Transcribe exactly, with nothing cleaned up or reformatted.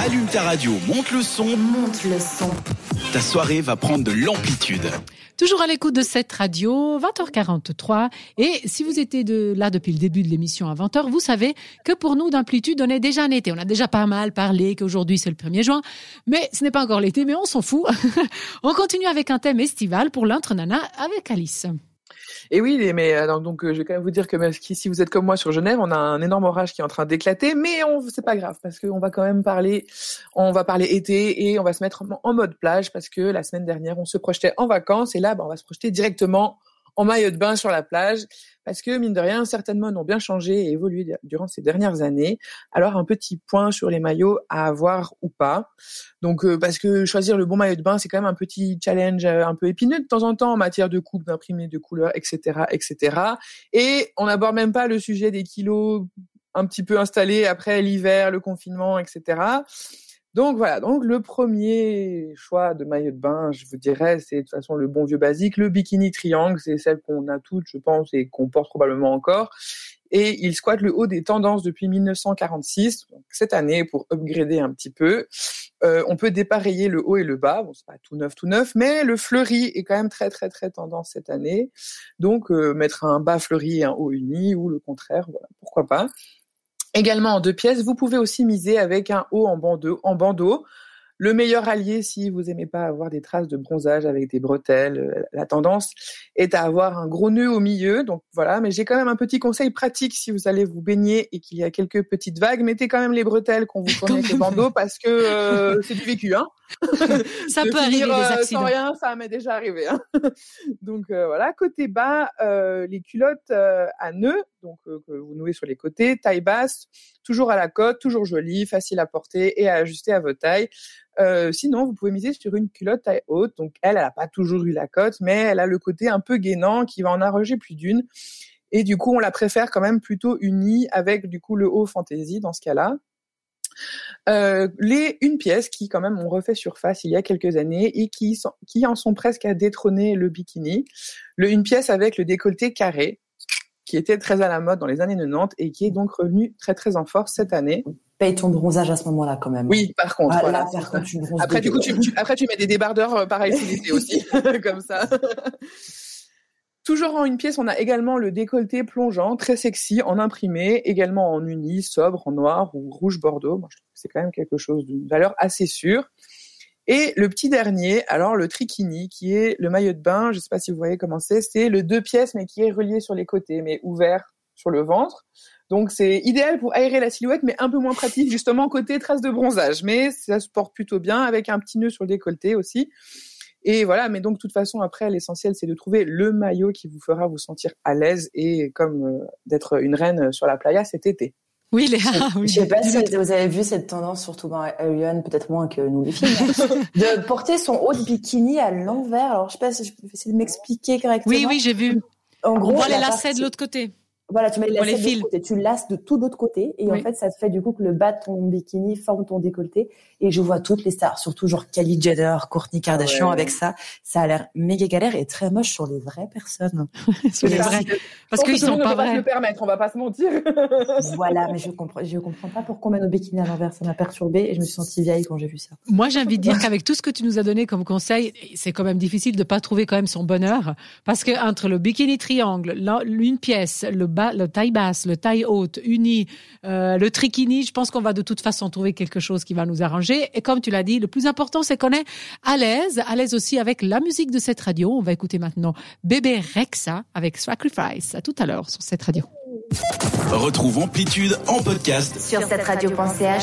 Allume ta radio, monte le son. Monte le son. Ta soirée va prendre de l'amplitude. Toujours à l'écoute de cette radio, vingt heures quarante-trois. Et si vous étiez de, là depuis le début de l'émission à vingt heures, vous savez que pour nous, d'amplitude, on est déjà en été. On a déjà pas mal parlé qu'aujourd'hui, c'est le premier juin. Mais ce n'est pas encore l'été, mais on s'en fout. On continue avec un thème estival pour l'Intre Nana avec Alice. Et oui, mais alors, donc je vais quand même vous dire que si vous êtes comme moi sur Genève, on a un énorme orage qui est en train d'éclater, mais on, c'est pas grave parce qu'on va quand même parler, on va parler été et on va se mettre en mode plage parce que la semaine dernière on se projetait en vacances et là, bah, on va se projeter directement en maillot de bain sur la plage parce que mine de rien, certaines modes ont bien changé et évolué durant ces dernières années. Alors un petit point sur les maillots à avoir ou pas. Donc euh, parce que choisir le bon maillot de bain, c'est quand même un petit challenge euh, un peu épineux de temps en temps en matière de coupe, d'imprimé, de couleurs, et cetera, et cetera. Et on n'aborde même pas le sujet des kilos un petit peu installés après l'hiver, le confinement, et cetera. Donc voilà, donc le premier choix de maillot de bain, je vous dirais, c'est de toute façon le bon vieux basique, le bikini triangle, c'est celle qu'on a toutes, je pense, et qu'on porte probablement encore. Et il squatte le haut des tendances depuis dix-neuf cent quarante-six, donc cette année, pour upgrader un petit peu. Euh, on peut dépareiller le haut et le bas, bon c'est pas tout neuf, tout neuf, mais le fleuri est quand même très très très tendance cette année. Donc euh, mettre un bas fleuri et un haut uni, ou le contraire, voilà, pourquoi pas. Également en deux pièces, vous pouvez aussi miser avec un haut en bandeau, en bandeau. Le meilleur allié, si vous aimez pas avoir des traces de bronzage avec des bretelles, la tendance est à avoir un gros nœud au milieu. Donc voilà, mais j'ai quand même un petit conseil pratique si vous allez vous baigner et qu'il y a quelques petites vagues. Mettez quand même les bretelles qu'on vous fournit avec le bandeau parce que euh, c'est du vécu, hein. Ça de peut finir, arriver des euh, accidents. Sans rien, ça m'est déjà arrivé. Hein. Donc euh, voilà, côté bas, euh, les culottes euh, à nœuds, donc euh, que vous nouez sur les côtés, taille basse, toujours à la côte, toujours jolie, facile à porter et à ajuster à votre taille. Euh, sinon, vous pouvez miser sur une culotte taille haute. Donc elle, elle a pas toujours eu la côte, mais elle a le côté un peu gainant qui va en arroger plus d'une. Et du coup, on la préfère quand même plutôt unie avec du coup le haut fantaisie dans ce cas-là. Euh, les une pièce qui quand même ont refait surface il y a quelques années et qui, sont, qui en sont presque à détrôner le bikini. Le une pièce avec le décolleté carré qui était très à la mode dans les années quatre-vingt-dix et qui est donc revenu très très en force cette année. Paye ton bronzage à ce moment-là quand même. Oui, par contre. Ah, voilà, là, par contre, tu bronzes après, de... du coup, tu, tu, après, tu mets des débardeurs euh, pareil utilisés aussi, comme ça. Toujours en une pièce, on a également le décolleté plongeant, très sexy, en imprimé, également en uni, sobre, en noir ou rouge bordeaux. Moi, je trouve que c'est quand même quelque chose d'une valeur assez sûre. Et le petit dernier, alors le trikini, qui est le maillot de bain, je sais pas si vous voyez comment c'est, c'est le deux pièces, mais qui est relié sur les côtés, mais ouvert sur le ventre. Donc c'est idéal pour aérer la silhouette, mais un peu moins pratique, justement, côté traces de bronzage. Mais ça se porte plutôt bien, avec un petit nœud sur le décolleté aussi. Et voilà, mais donc de toute façon, après, l'essentiel, c'est de trouver le maillot qui vous fera vous sentir à l'aise et comme euh, d'être une reine sur la playa cet été. Oui, Léa. Oui. Je sais pas si vous avez vu cette tendance, surtout dans Ariane, peut-être moins que nous les filles, de porter son haut de bikini à l'envers. Alors, je sais pas si je peux essayer de m'expliquer correctement. Oui, oui, j'ai vu. En gros, on voit les la lacets partie... de l'autre côté. Voilà, tu mets les lacets les de fils. l'autre côté, tu lasses de tout l'autre côté, et oui. En fait, ça te fait du coup que le bas de ton bikini forme ton décolleté. Et je vois toutes les stars, surtout genre Kylie Jenner, Kourtney Kardashian, ouais. Avec ça. Ça a l'air méga galère et très moche sur les vraies personnes. sur les vrais. Parce qu'ils sont pas vrais. On va pas se le permettre, on va pas se mentir. Voilà, mais je comprends, je comprends pas pourquoi on met nos bikinis à l'envers. Ça m'a perturbée et je me suis sentie vieille quand j'ai vu ça. Moi, j'ai envie de dire qu'avec tout ce que tu nous as donné comme conseil, c'est quand même difficile de pas trouver quand même son bonheur. Parce que entre le bikini triangle, une pièce, le bas, le taille basse, le taille haute, uni, euh, le trikini, je pense qu'on va de toute façon trouver quelque chose qui va nous arranger. Et comme tu l'as dit, le plus important, c'est qu'on est à l'aise, à l'aise aussi avec la musique de cette radio. On va écouter maintenant Bébé Rexha avec Sacrifice. À tout à l'heure sur cette radio. Retrouve Amplitude en podcast sur cette radio point c h.